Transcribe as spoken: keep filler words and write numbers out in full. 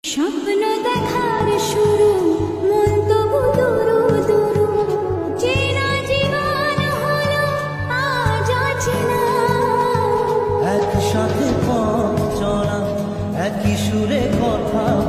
স্বপ্ন দেখার শুরু মন তবু দুরু দুরু চেনা জীবন হলো আজ অচেনা একসাথে পথ চলা একই সুরে কথা